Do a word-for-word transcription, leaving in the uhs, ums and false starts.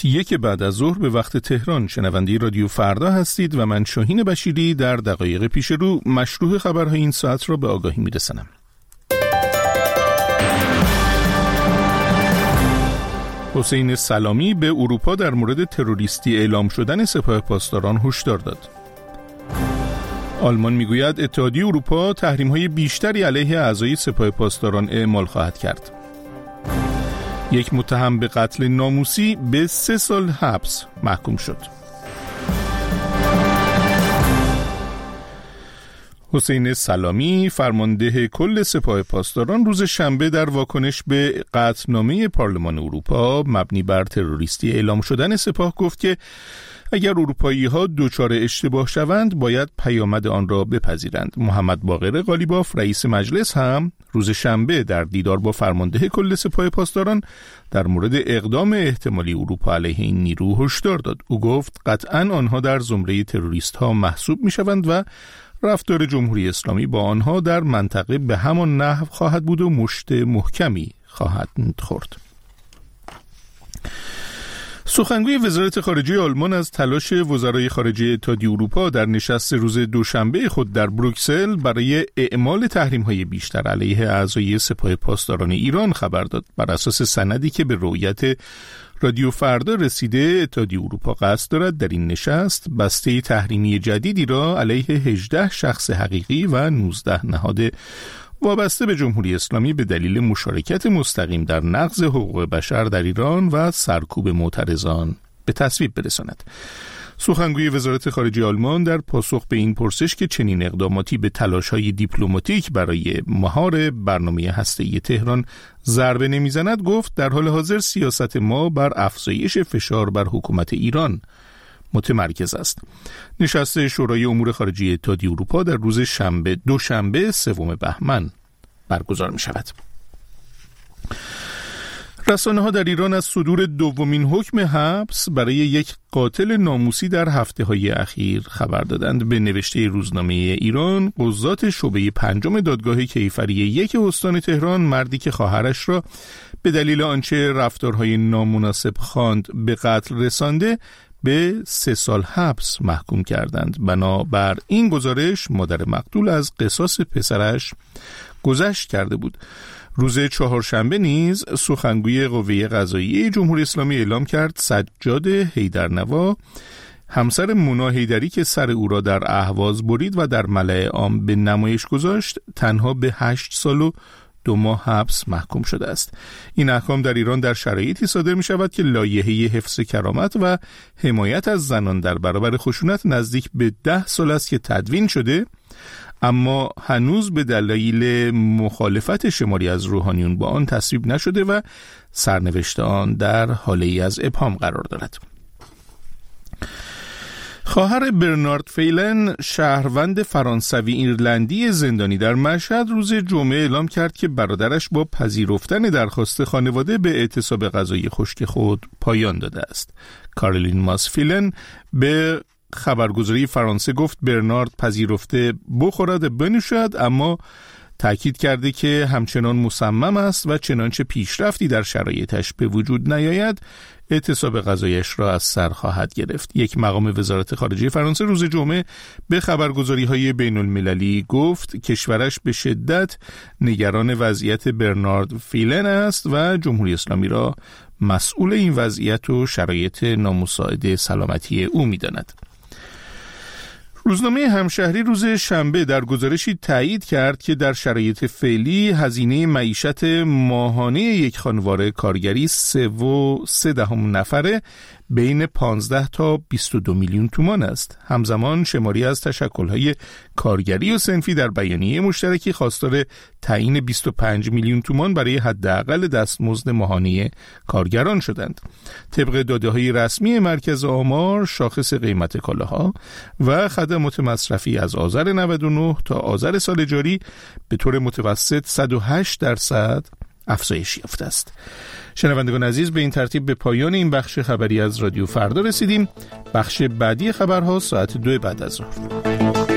یک بعد از ظهر به وقت تهران شنونده رادیو فردا هستید و من شاهین بشیری در دقایق پیش رو مشروع خبرهای این ساعت را به آگاهی میرسانم. حسین سلامی به اروپا در مورد تروریستی اعلام شدن سپاه پاسداران هشدار داد. آلمان میگوید اتحادیه اروپا تحریم‌های بیشتری علیه اعضای سپاه پاسداران اعمال خواهد کرد. یک متهم به قتل ناموسی به سه سال حبس محکوم شد. حسین سلامی فرمانده کل سپاه پاسداران روز شنبه در واکنش به قطعنامه پارلمان اروپا مبنی بر تروریستی اعلام شدن سپاه گفت که اگر اروپایی‌ها دچار اشتباه شوند باید پیامد آن را بپذیرند. محمد باقر قالیباف رئیس مجلس هم روز شنبه در دیدار با فرمانده کل سپاه پاسداران در مورد اقدام احتمالی اروپا علیه این نیرو هشدار داد. او گفت قطعاً آنها در زمره تروریست‌ها محسوب می‌شوند و رفتار جمهوری اسلامی با آنها در منطقه به همان نحو خواهد بود و مشت محکمی خواهد خورد. سخنگوی وزارت خارجه آلمان از تلاش وزرای خارجه اتحادیه اروپا در نشست روز دوشنبه خود در بروکسل برای اعمال تحریم‌های بیشتر علیه اعضای سپاه پاسداران ایران خبر داد. بر اساس سندی که به رؤیت رادیو فردا رسیده، اتحادیه اروپا قصد دارد در این نشست بسته تحریمی جدیدی را علیه هجده شخص حقیقی و نوزده نهاد وابسته به جمهوری اسلامی به دلیل مشارکت مستقیم در نقض حقوق بشر در ایران و سرکوب معترضان به تصویب برساند. سخنگوی وزارت خارجه آلمان در پاسخ به این پرسش که چنین اقداماتی به تلاش‌های دیپلماتیک برای مهار برنامه هسته‌ای تهران ضربه نمیزند گفت در حال حاضر سیاست ما بر افزایش فشار بر حکومت ایران متمرکز است. نشست شورای امور خارجه اتحادیه اروپا در روز شنبه دوشنبه سوم بهمن برگزار می شود. رسانه ها در ایران از صدور دومین حکم حبس برای یک قاتل ناموسی در هفته های اخیر خبر دادند. به نوشته روزنامه ایران، قضات شعبه پنجم دادگاه کیفری یک استان تهران مردی که خواهرش را به دلیل آنچه رفتارهای نامناسب خواند به قتل رسانده به سه سال حبس محکوم کردند. بنابر این گزارش مادر مقتول از قصاص پسرش گذشت کرده بود. روز چهارشنبه نیز سخنگوی قوه قضاییه جمهوری اسلامی اعلام کرد سجاد حیدرنوا همسر مونا حیدری که سر او را در اهواز برید و در ملأ عام به نمایش گذاشت تنها به هشت سال و دو ماه حبس محکوم شده است. این احکام در ایران در شرایطی صادر می شود که لایحه حفظ کرامت و حمایت از زنان در برابر خشونت نزدیک به ده سال است که تدوین شده، اما هنوز به دلایل مخالفت شماری از روحانیون با آن تصویب نشده و سرنوشت آن در حالی از ابهام قرار دارد. خواهر برنارد فیلن، شهروند فرانسوی ایرلندی زندانی در مشهد، روز جمعه اعلام کرد که برادرش با پذیرفتن درخواست خانواده به اعتصاب غذایی خشک خود پایان داده است. کارولین ماس فیلن به خبرگزاری فرانسه گفت برنارد پذیرفته بخورد بنوشد، اما تأکید کرده که همچنان مصمم است و چنانچه پیشرفتی در شرایطش به وجود نیاید اعتصاب غذایش را از سر خواهد گرفت. یک مقام وزارت خارجه فرانسه روز جمعه به خبرگزاری‌های بین المللی گفت کشورش به شدت نگران وضعیت برنارد فیلن است و جمهوری اسلامی را مسئول این وضعیت و شرایط نامساعد سلامتی او می‌داند. روزنامه همشهری روز شنبه در گزارشی تایید کرد که در شرایط فعلی هزینه معیشت ماهانه یک خانوار کارگری سه و سه دهم نفره بین پانزده تا بیست و دو میلیون تومان است. همزمان شماری از تشکل‌های کارگری و صنفی در بیانیه مشترکی خواستار تعیین بیست و پنج میلیون تومان برای حداقل دستمزد ماهانه کارگران شدند. طبق داده‌های رسمی مرکز آمار، شاخص قیمت کالاها و خدمات مصرفی از آذر نود و نه تا آذر سال جاری به طور متوسط صد و هشت درصد افزایش یافته است. شنوندگان عزیز، به این ترتیب به پایان این بخش خبری از رادیو فردا رسیدیم. بخش بعدی خبرها ساعت دو بعد از ظهر.